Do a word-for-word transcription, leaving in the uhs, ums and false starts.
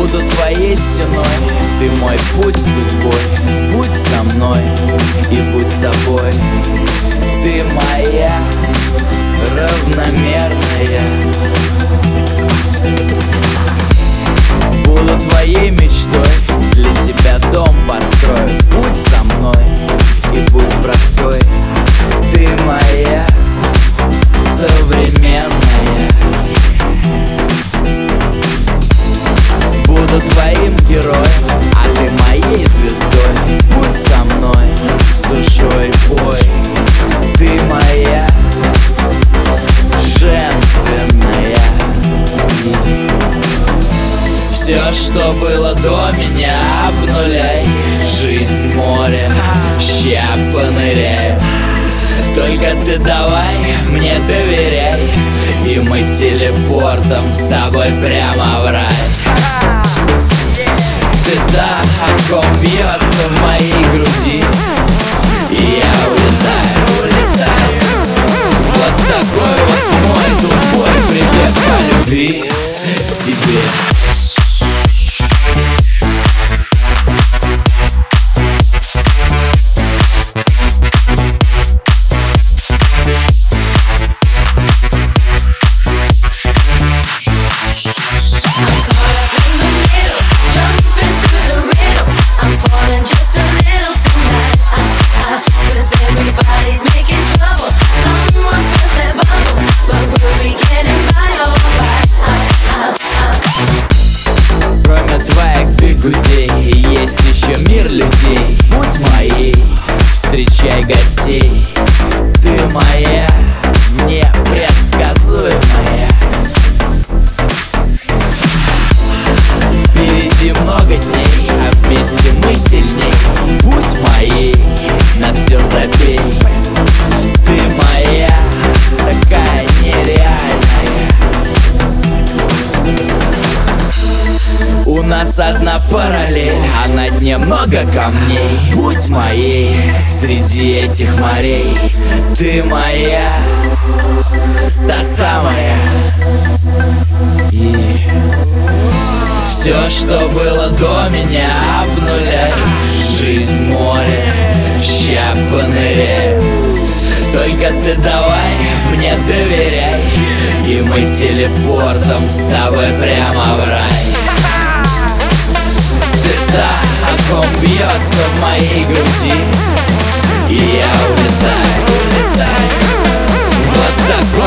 Буду твоей стеной, ты мой путь судьбой. Будь со мной и будь собой. Ты моя равномерная. Буду твоей мечтой, для тебя дом построю. Будь со мной и будь простой. Ты моя современная. Буду твоим героем, а ты моей звездой. Будь со мной, с душой пой. Ты моя женственная. Все, что было до меня, обнуляй. Жизнь море, ща поныряю. Только ты давай мне доверяй, и мы телепортом с тобой прямо в рай. Ты та, о ком бьется в моей груди, и я улетаю, улетаю. Вот такой вот мой тупой привет по любви тебе. Есть еще мир людей. Будь моей, встречай гостей. Ты моя, непредсказуемая. Впереди много дней, а вместе мы сильней. Будь моей, на все забей. Ты моя, такая нереальная. У нас одна параллель, а на дне много камней. Будь моей среди этих морей. Ты моя, та самая. И все, что было до меня, обнуляй. Жизнь море, ща поныряю. Только ты давай мне доверяй, и мы телепортом с тобой прямо в рай. Ты та, о ком бьется в моей груди, и я улетаю, улетаю. Вот так